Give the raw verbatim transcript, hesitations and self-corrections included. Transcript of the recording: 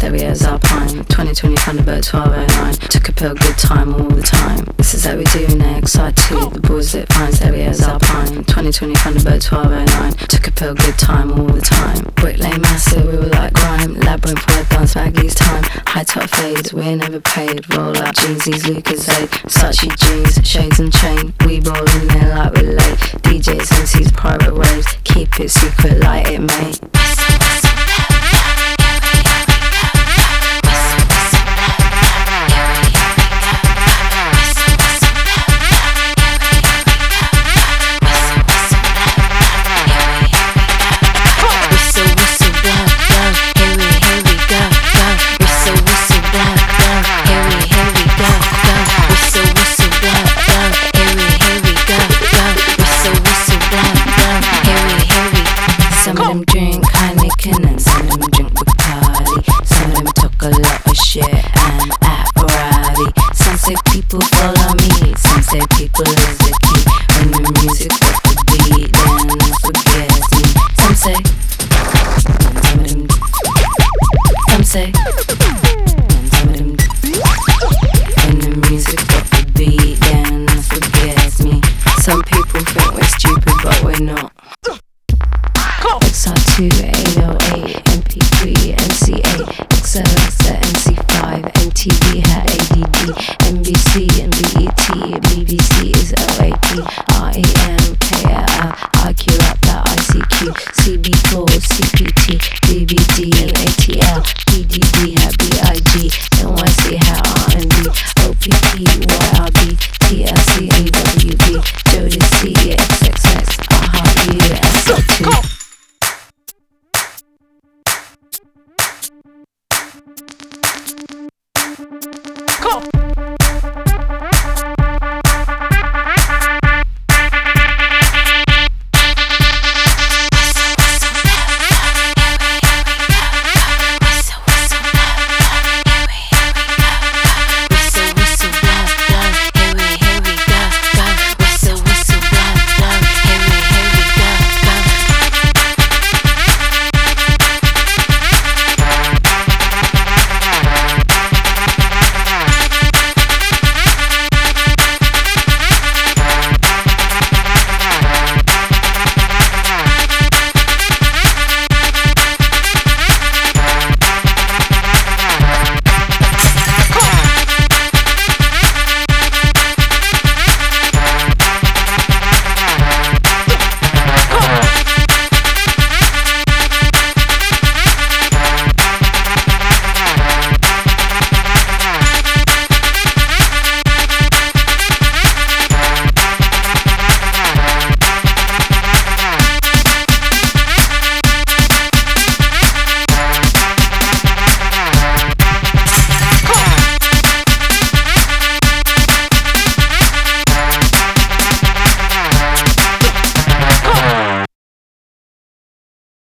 areas Alpine. twenty twenty Thunderbird twelve oh nine. Took a pill, good time all the time. This is how we do next. Side two, the balls that finds areas Alpine. twenty twenty Thunderbird twelve oh nine. Took a pill, good time all the time. Brick Lane massive, we were like grime. Labyrinth, word dance, Baggies time. High top fades, we're never paid. Roll up jeansies, Lucasade. Sachi jeans, shades and chain. We roll in there like we're late. D Js, M Cs, private waves. Keep it secret, light it, mate. Some of them drink Heineken and some of them drink Bacardi. Some of them talk a lot of shit and act rowdy. Some say people follow me, some say people is the key. When the music got the beat, then forget me. Some say, some of them, some say, some of them. When the music got the beat, then forget me. Some people think we're stupid, but we're not. X R two, A O eight, M P three, M C eight, X L S, M C five, M T V, had A D D, N B C, and B E T, B B C is O A P, R E M, K L L, I Q up that I C Q, C B four, C P T, D V D, and A T L, P D D, had B I G, N Y C, had R and B, O P P, Y R B, T L C, A